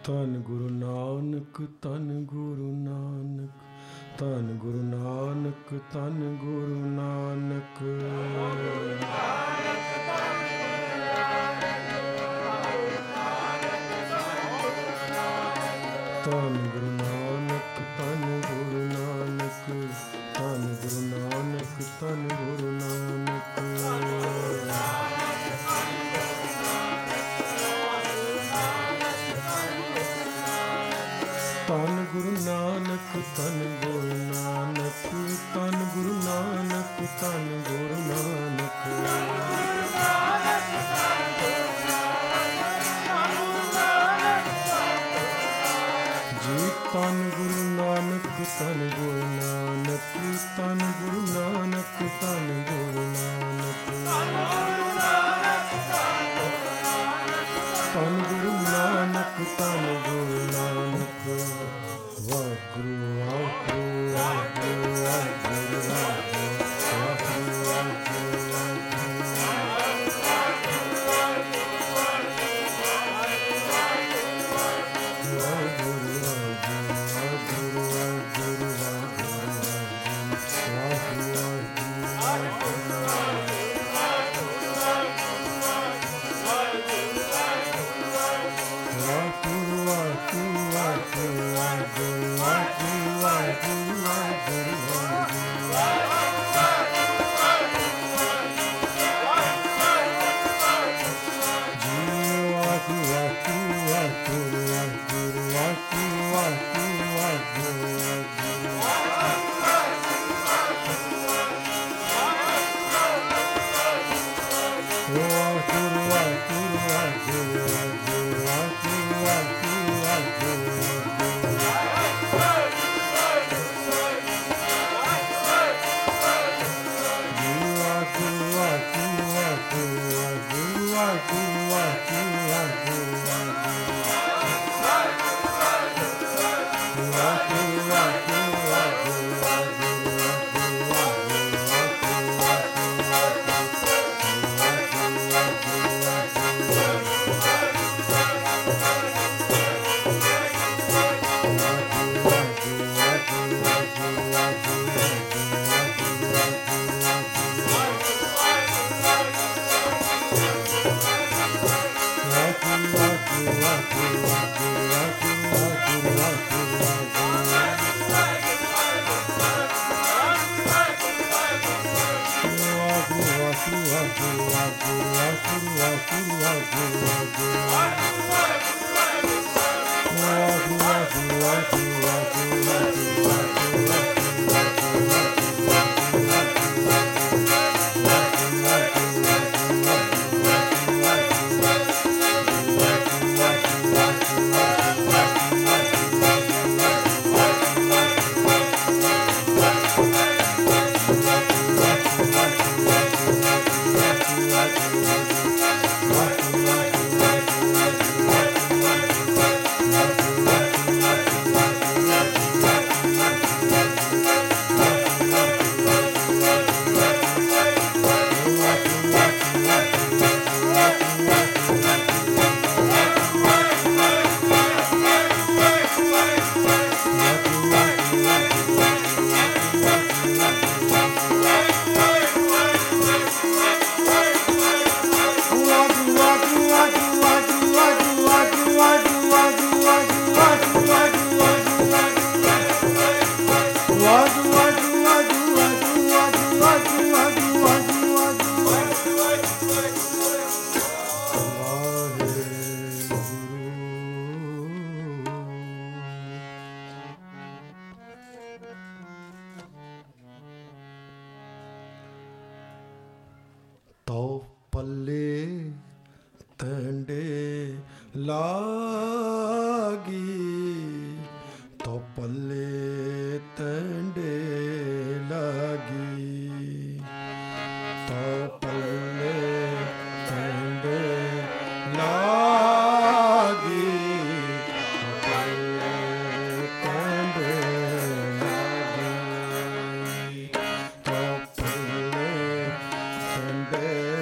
ਧੰਨ ਗੁਰੂ ਨਾਨਕ, ਧੰਨ ਗੁਰੂ ਨਾਨਕ, ਧੰਨ ਗੁਰੂ ਨਾਨਕ, ਧੰਨ ਗੁਰੂ ਨਾਨਕ। ਧੰਨ ਗੁਰੂ ਨਾਨਕ, ਧੰਨ ਗੁਰੂ ਨਾਨਕ, ਧੰਨ ਗੁਰੂ ਨਾਨਕ, ਧੰਨ ਗੁਰੂ ਨਾਨਕ। ਧੰਨ ਗੁਰੂ ਨਾਨਕ, ਧੰਨ ਗੁਰੂ ਨਾਨਕ, ਧੰਨ ਗੁਰੂ ਨਾਨਕ, ਧੰਨ ਗੁਰੂ ਨਾਨਕ। ਜੀ ਧੰਨ ਗੁਰੂ ਨਾਨਕ, ਧੰਨ ਗੁਰੂ ਨਾਨਕ, ਧੰਨ ਗੁਰੂ ਨਾਨਕ, ਧੰਨ ਗੁਰੂ ਨਾਨਕ। ਧੰਨ ਗੁਰੂ ਨਾਨਕ, ਧੰਨ ਗੁਰੂ ਨਾਨਕ। ਵਾਹਿਗੁਰੂ ਵਾਹਿਗੁਰੂ ਵਾਹਿਗੁਰੂ ਵਾਹਿਗੁਰੂ ਵਾਹਿਗੁਰੂ ਵਾਹਿਗੁਰੂ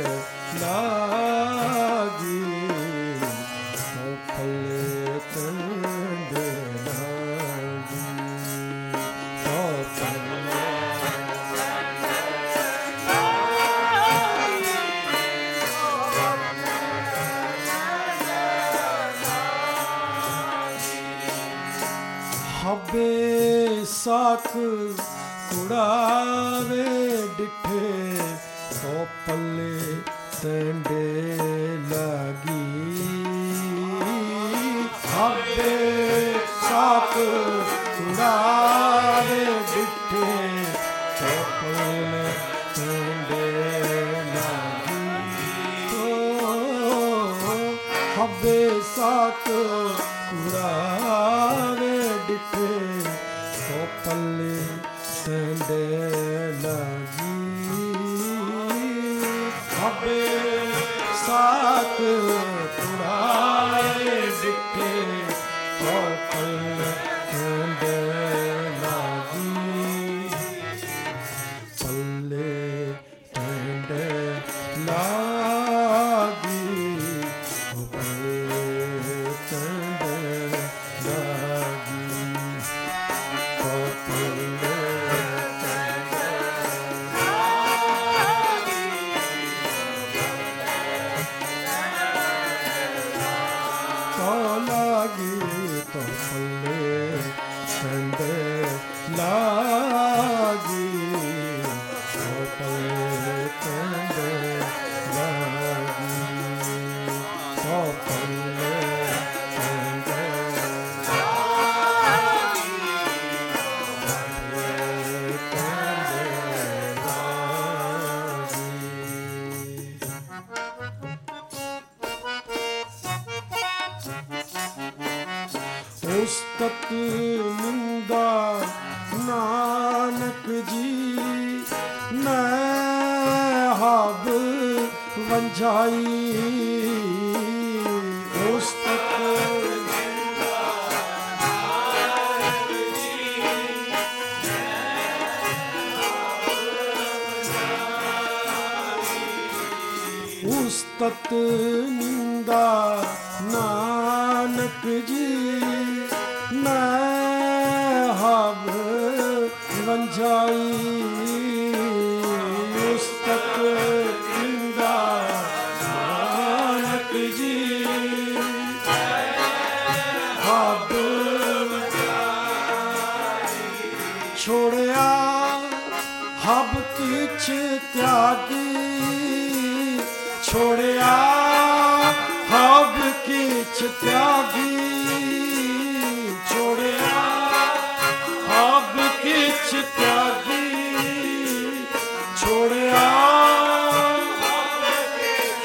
ਲਾਗੀ साक कुड़ावे डिठे तो पल्ले तेंडे लगी हबे साक कुड़ावे डिठे तो पल्ले तेंडे लगी तो हबे साक कुड़ावे डिठे तो पल्ले तेंडे लगी हबे साक कुड़ावे डिठे तो पल्ले तेंडे लगी पल्ले तेंडे लगी पल्ले तेंडे लगी तो पल्ले तो लगी तो पल्ले तेंडे लगी तो पल्ले तेंडे लगी तो पल्ले तेंडे उस्तत निंदा नानक जी मैं हाब वंझाई उस्तत उस्तत निंदा नानक जी मैं हाब वंझाई उस्तत निंदा नानक जी हाब छोड़या हब किछ त्यागी छोड़या हब किछ त्यागी छोड़या हब किछ त्यागी छोड़या हब किछ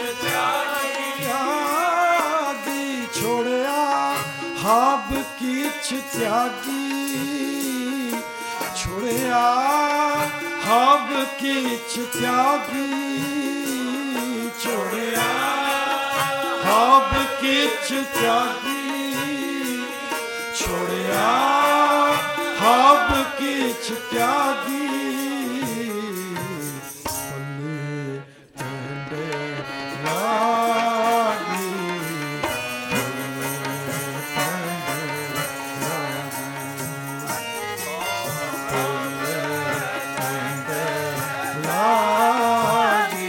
त्यागी छोड़या हब किछ त्यागी छोड़या हब किछ त्यागी छोड़या हब किछ त्यागी छोड़या हब किछ त्यागी पल्ले तेंडे लगी पल्ले तेंडे लगी पल्ले तेंडे लगी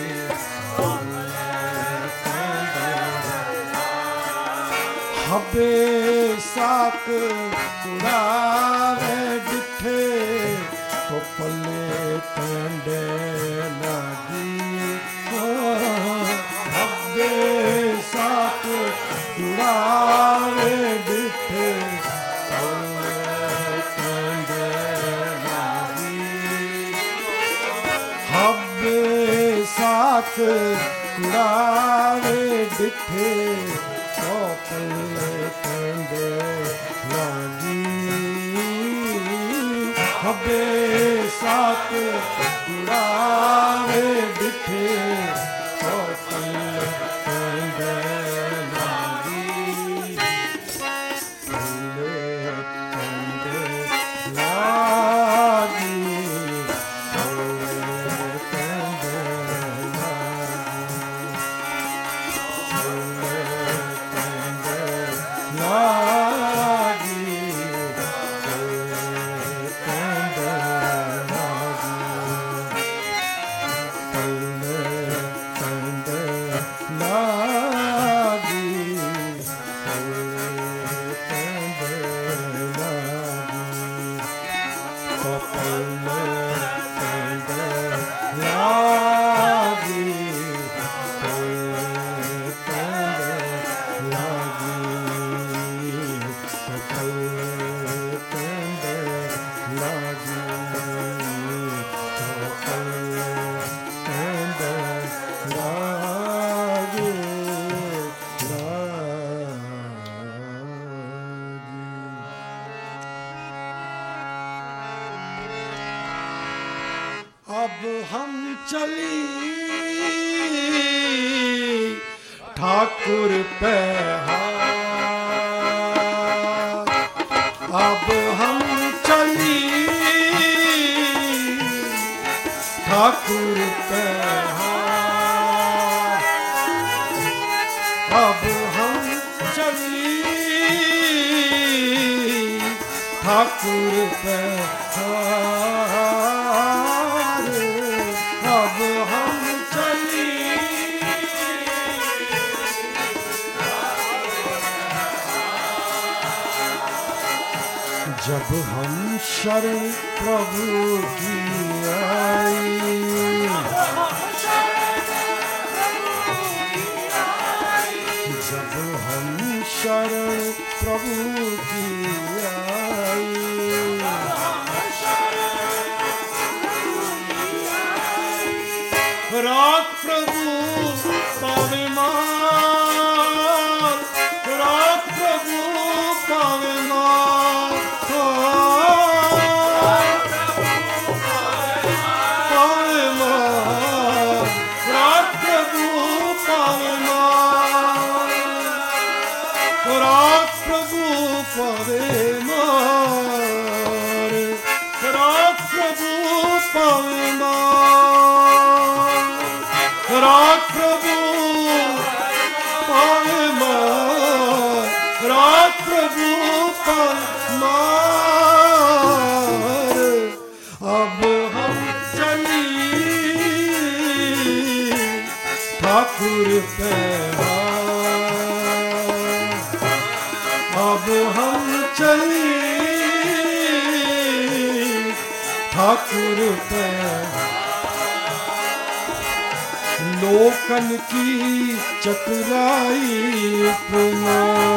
हबे साक कुड़ावे डिठे तो पल्ले तेंडे लगी हबे साक कुड़ावे डिठे पल्ले तेंडे लगी हबे साक कुड़ावे डिठे तो पल्ले तेंडे लगी हबे साक कुड़ावे डिठे तो पल्ले तेंडे लगी पल्ले तेंडे लगी पल्ले तेंडे लगी चली ठाकुर पे हाथ, अब हम चली ठाकुर पे हाथ, अब हम चली ठाकुर पे हाथ, अब हम चली जब हम शरण प्रभु की आई, जब हम शरण प्रभु की आई, राख प्रभु पावे मार, राख प्रभु पावे मार, पावे मार, राख प्रभु पावे मार, राख प्रभु पावे मार, राख प्रभु पावे मार, राख प्रभु पावे मार, राख प्रभु पावे मार, अब हम चली ठाकुर पे हाथ, अब हम चली ठाकुर पे लोकन की चतुराई उपमा,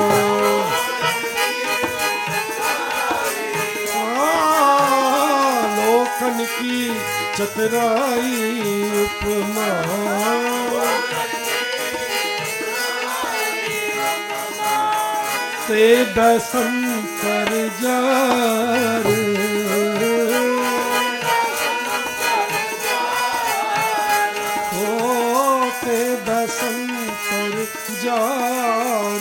लोकन की चतुराई उपमा, ते बसंतर जार, ते बसंतर जार,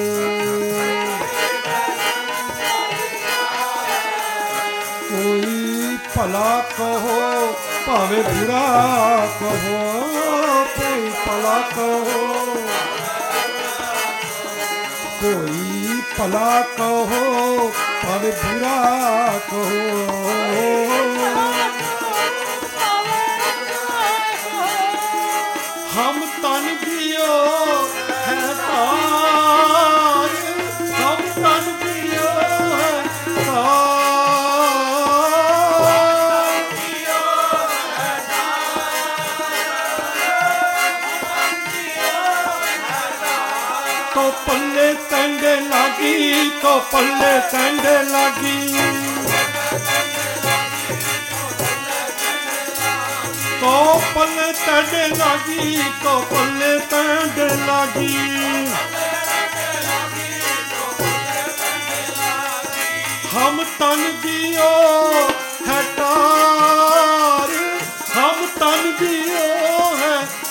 कोई भला कहो भावे बुरा कहो, कोई भला कहो, कोई भला कहो भावे बुरा कहो, हम तन दियो है तार, हम तन दियो है तार, तो पल्ले तंडे लागी, तो पल्ले तंडे लागी, तो पल्ले तंडे लागी, तो पल्ले तंडे लागी, हम तन दियो है तार, हम तन दियो है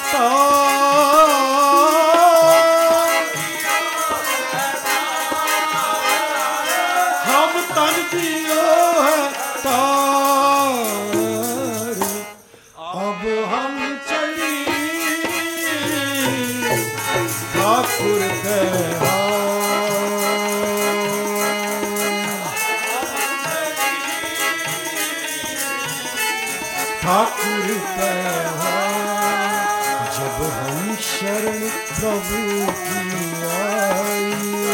तार, हम तन दियो है तार, अब हम चली ठाकुर के ठाकुर पे जब हम शरण प्रभु की आई,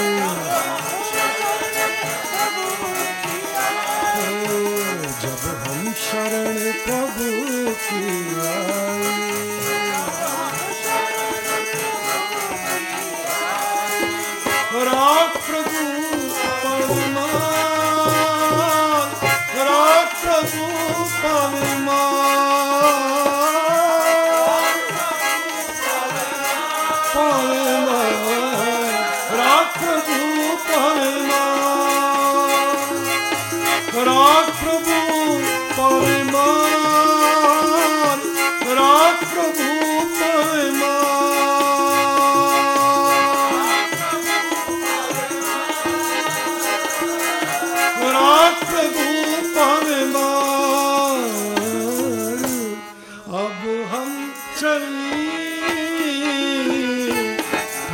जब हम शरण प्रभु की आई, राख प्रभु पावे मार, राख प्रभु पावे मार, पावे मार, राख प्रभु पावे मार, राख प्रभु पावे मार,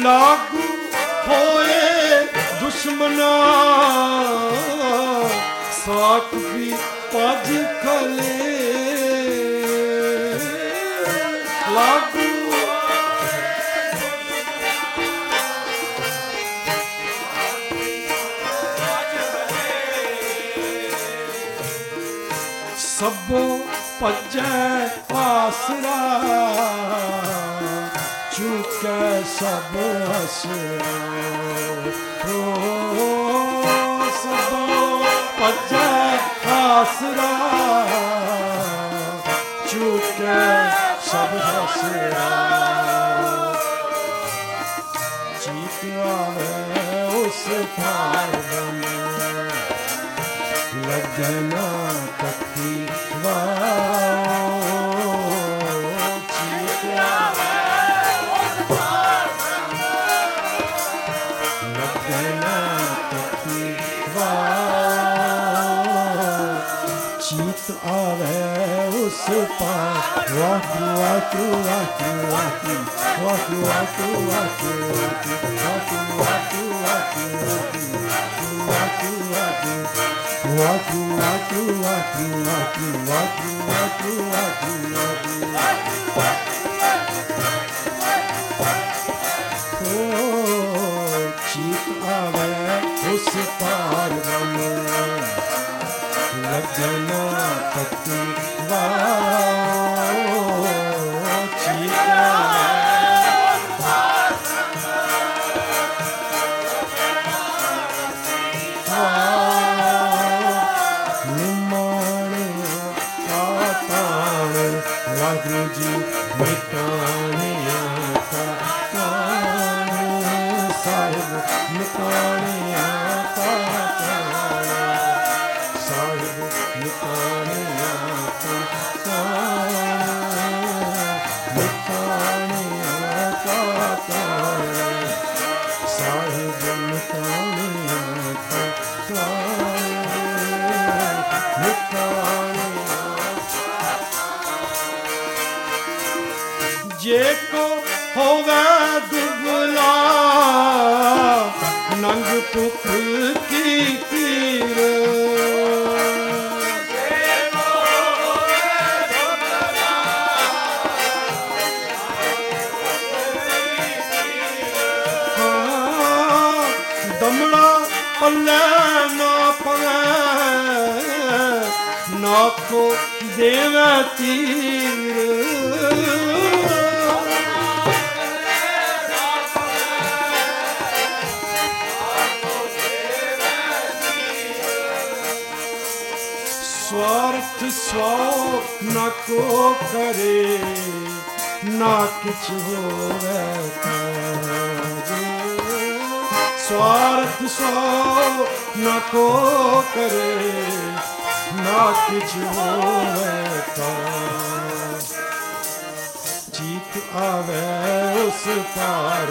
लागू होए दुश्मना साक भी पज खले लागू सबो पजै आसरा चुके सब हसरा सबो पजै आसरा चुके सब हसरा जीत आवे उस पार लगना कथी चीत आवे उस पार वाकू वाकू वाकू वाकू वाकू वाकू वाकू वाकू वाकू वाकू वाकू वाकू वाकू वाकू वाकू वाकू वाकू वाकू चीत आवे उस पार लगना पतवा वागुरु जी मिटानिया का साहिब मिटानिया का साहिब मिटानिया का मिटानिया का साहिब मिटानिया का जे को होवे दुबला नंग पुख की पीर दमड़ा पल्ले ना पवे ना को देवे तीर स्वार्थ स्वा न को करे ना किछ होवे स्वार्थ स्वा न को करे ना किछ होवे जीत आवे उस पार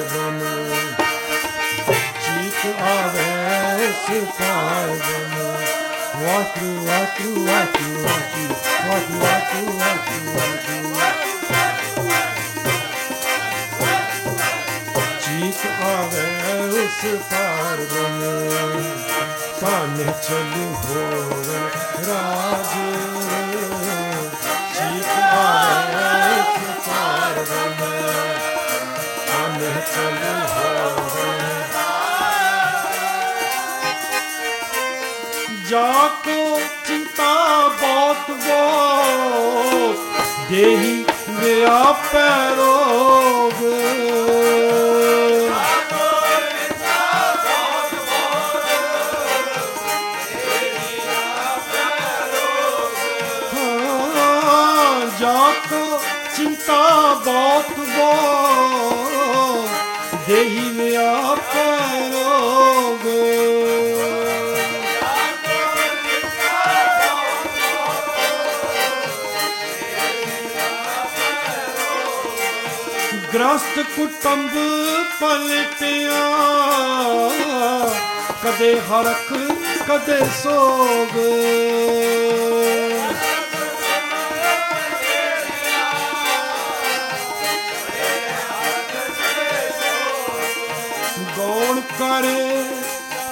जीत आवे उस पार वाकू वाकू वाकू वाकू वाकू वाकू वाकू जीत आवे उस पार पाने चलू होवे राज जीत आवे उस पार पाने चलू होवे जाको चिंता बहुत वो देही व्यापै रोग जाको चिंता बहुत वो देही व्यापै रोग ग्रस्त कुटुंब पलटिया कदे हरख कदे सोग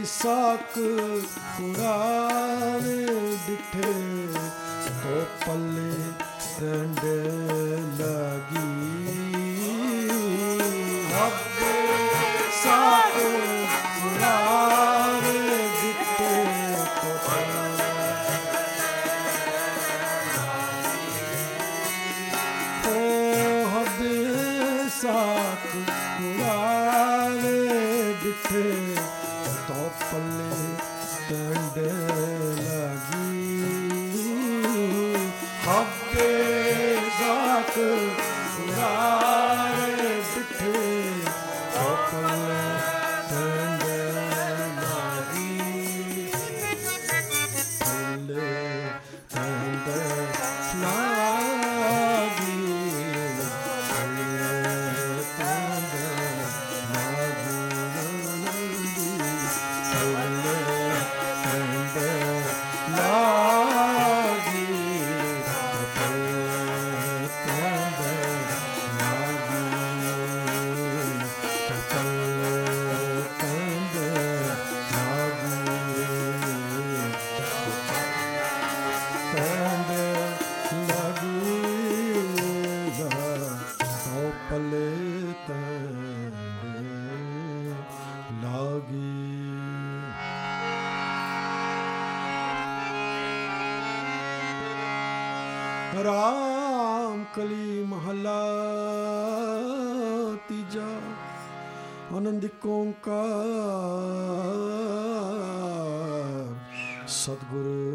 साक कुड़ावे डिठे तो पल्ले डंड लगी हब्बे साक कुड़ावे डिठे तो हब्बे साक कुड़ावे डिठे तो पल्ले डंड लगी हब्बे साक कुड़ावे डिठे तो पल्ले डंड लगी पल्ले डंड लगी राम कली महला तीजा आनंद ओंकार सतगुरु